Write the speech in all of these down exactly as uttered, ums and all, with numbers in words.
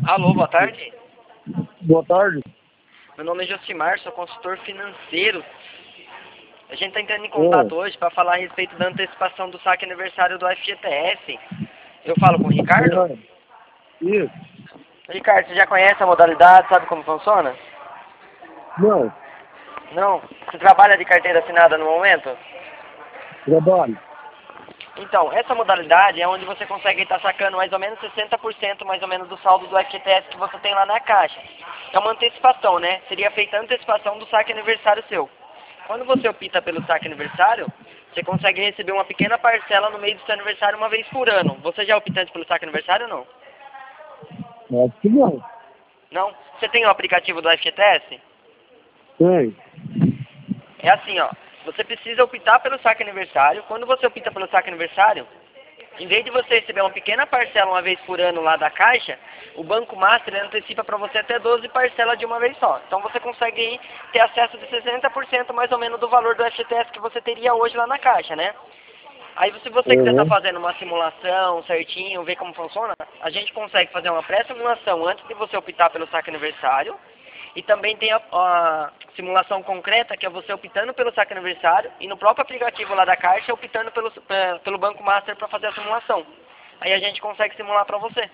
Alô, boa tarde. Boa tarde. Meu nome é Josimar, sou consultor financeiro. A gente está entrando em contato hoje para falar a respeito da antecipação do saque aniversário do F G T S. Eu falo com o Ricardo? É. Isso. Ricardo, você já conhece a modalidade, sabe como funciona? Não, Não? Você trabalha de carteira assinada no momento? trabalho. Então, essa modalidade é onde você consegue estar sacando mais ou menos sessenta por cento mais ou menos do saldo do F G T S que você tem lá na caixa. É uma antecipação, né? Seria feita a antecipação do saque aniversário seu. Quando você opta pelo saque aniversário, você consegue receber uma pequena parcela no meio do seu aniversário uma vez por ano. Você já é optante pelo saque aniversário ou não? Acho que não. Não? Você tem o aplicativo do F G T S? Tem. É assim, ó. Você precisa optar pelo saque aniversário. Quando você opta pelo saque aniversário, em vez de você receber uma pequena parcela uma vez por ano lá da Caixa, o Banco Master ele antecipa para você até doze parcelas de uma vez só. Então você consegue aí ter acesso de sessenta por cento mais ou menos do valor do F G T S que você teria hoje lá na Caixa, né? Aí se você quiser estar Uhum. fazendo uma simulação certinho, ver como funciona, a gente consegue fazer uma pré-simulação antes de você optar pelo saque aniversário. E também tem a, a simulação concreta, que é você optando pelo saque aniversário e no próprio aplicativo lá da Caixa optando pelo, pra, pelo Banco Master para fazer a simulação. Aí a gente consegue simular para você.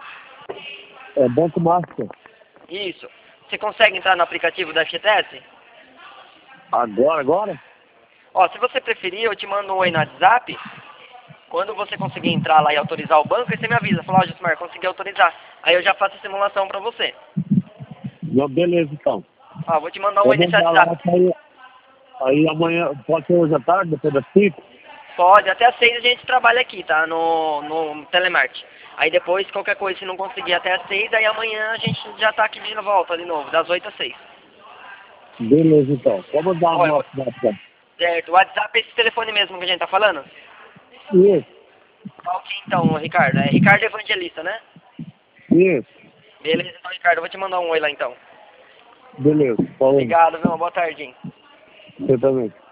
É Banco Master. Isso. Você consegue entrar no aplicativo da F G T S? Agora, agora? Ó, se você preferir, eu te mando um oi no WhatsApp. Quando você conseguir entrar lá e autorizar o banco, aí você me avisa. Fala, ó, Gismar, consegui autorizar. Aí eu já faço a simulação para você. Não, beleza, então. Ó, vou te mandar um Eu oi vou nesse dar lá, WhatsApp. aí, aí amanhã, pode ser hoje à tarde, depois das cinco? Pode, até às seis a gente trabalha aqui, tá? No, no Telemarte. Aí depois, qualquer coisa, se não conseguir até às seis, aí amanhã a gente já tá aqui de volta de novo, das oito às seis. Beleza, então. Vamos dar Olha, uma eu vou- WhatsApp. certo, o WhatsApp é esse telefone mesmo que a gente tá falando? Isso, Ok, então, Ricardo. É Ricardo Evangelista, né? isso. Beleza, então, Ricardo, eu vou te mandar um oi lá, então. Beleza, falou. Obrigado, viu? Uma boa tarde, hein? Você também.